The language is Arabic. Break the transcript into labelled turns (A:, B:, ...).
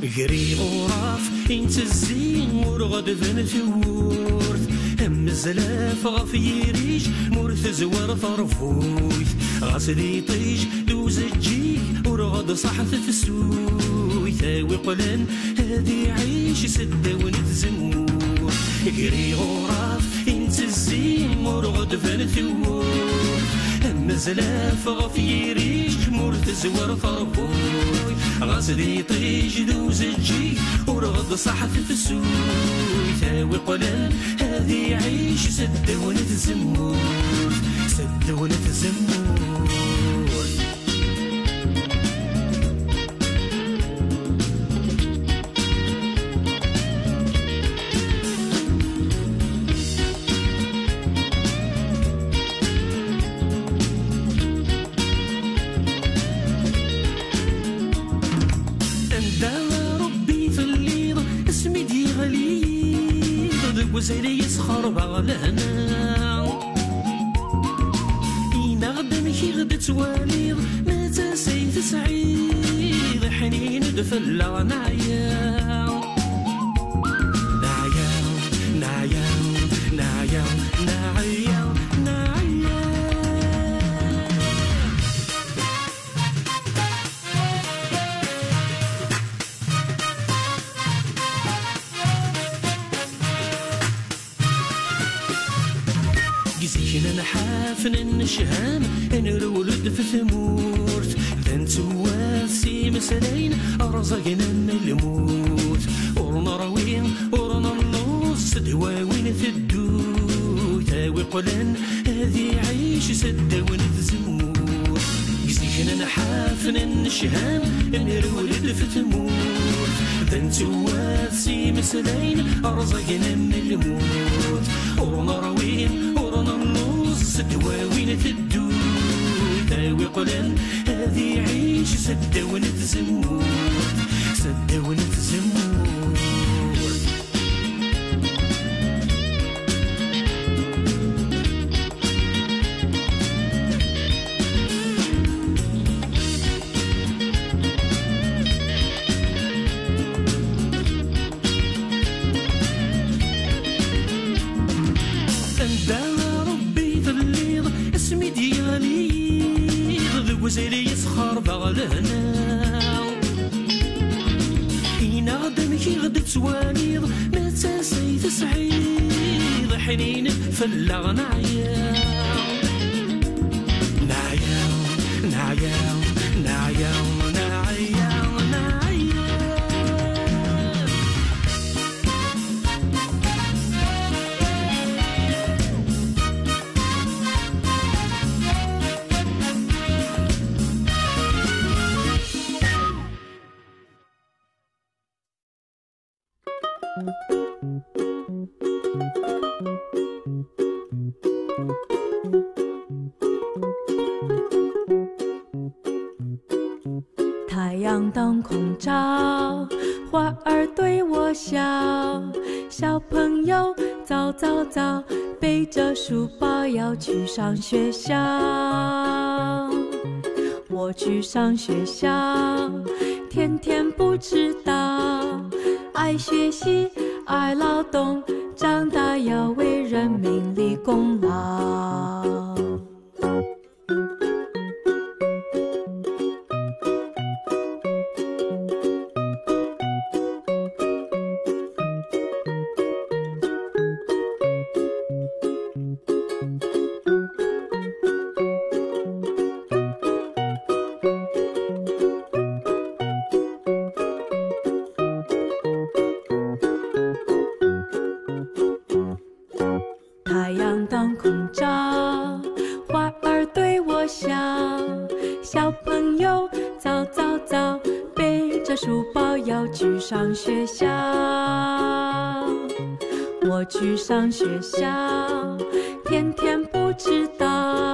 A: قري غراف انت الزين ورغد ذن ثورث هم الزلاف غف يريج مرث زوار فرفوث غاسدي طيج دوز الجيك ورغد صحث في السوي ثاوي قلن هادي عيش سدة ونتزمور قري غراف انت الزين ورغد ذن ثورث هم الزلاف غف يريج مرث زوار فرفوث غاسدي طيج دوز الجيك ورغد صحث في السوي ثاوي قلن هذه عيش سد ونتزمور سد ونتزمور وزيري يسخر بغلنا إنا غدا كي غدا تواليض متى سيت سعيد حنين دفلا نعيا نعيا نعيا نعيا نعيا نعيا زينا نحافن النشهام نرولد في ثمورت ذن تواسي مسلين أرزقنا من الموت ورنا روين ورنا النص دواوين في الدو تاوي قلن هذي عيش سدة ونتزمور زينا نحافن النشهام نرولد في ثمورت ذن تواسي مسلين أرزقنا من الموت ورنا روين دواوين تدو تاوي قلن هذي عيش سدة ونتزمور سدة ونتزمور وزيري يسخر بغلنا إنا غدا كي غدا تواليض متى سيت سعيد حنين فلا نعيا نعيا نعيا نعيا نعيا نعيا
B: 太阳当空照，花儿对我笑，小朋友早早早，背着书包要去上学校。我去上学校，天天不迟到，爱学习，爱劳动，长大要为人民立功劳。太阳当空照，花儿对我笑，小朋友早早早，背着书包要去上学校。我去上学校，天天不迟到，